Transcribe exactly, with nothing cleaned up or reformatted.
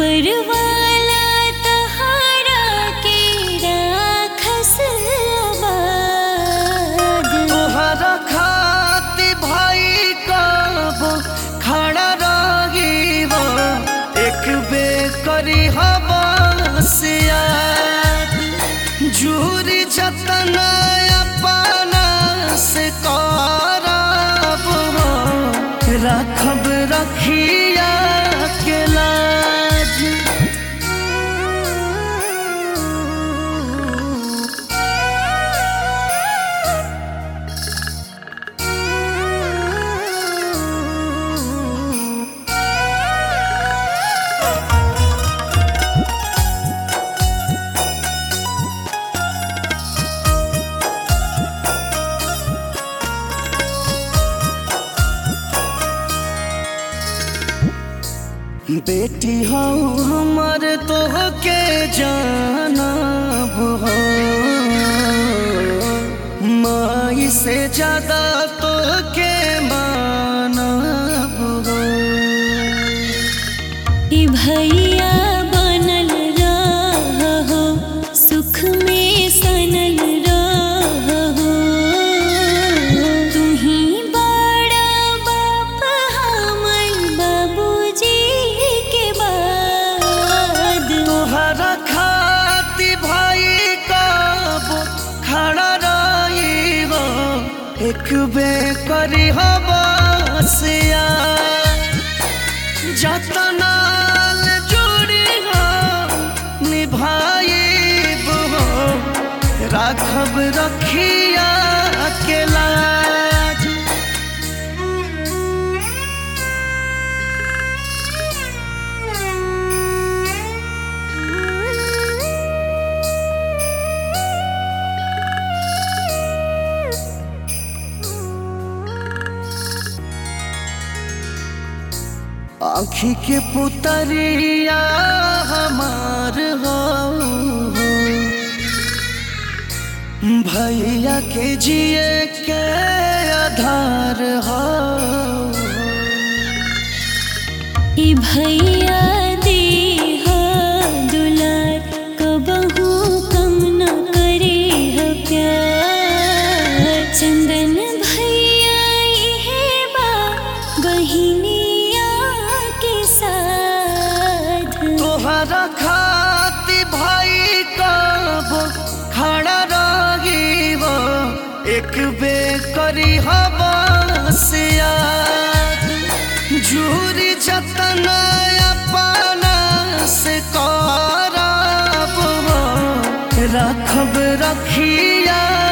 ऊपर वाला तहारा के राखस आबाद। तोहरा खाती भाई कब खड़ा रही वो एक बेकरी हवा से याद। जूरी जतन अपना से करब हो रखब रखिया के लाज। बेटी हो हमर तोहके जानब हो माई से ज्यादा तोहके मानब हो। ई भैया बनल रहो सुख में सनल रहो। तुही बड़ा बाप हमर बाबूजी के बाद। तोहरा खाती भाई कब खड़ा रही हो एक बेकरी हवा से याद। जतनाल जुड़ी हो निभाइब हो राखब रखिया के लाज। आँखी के पुतरिया हमार हो भैया के जिए के आधार हो। ई भैया देहा दुलार कबहू कम न करे ह प्यार। चंदन भैया इहे बा बहिनिया के साथ। तोहरा खाती भाई कब खड़ा रही वो एक बेकरी हवा से याद। जूरी जतन अपना से करब हो रखब रखिया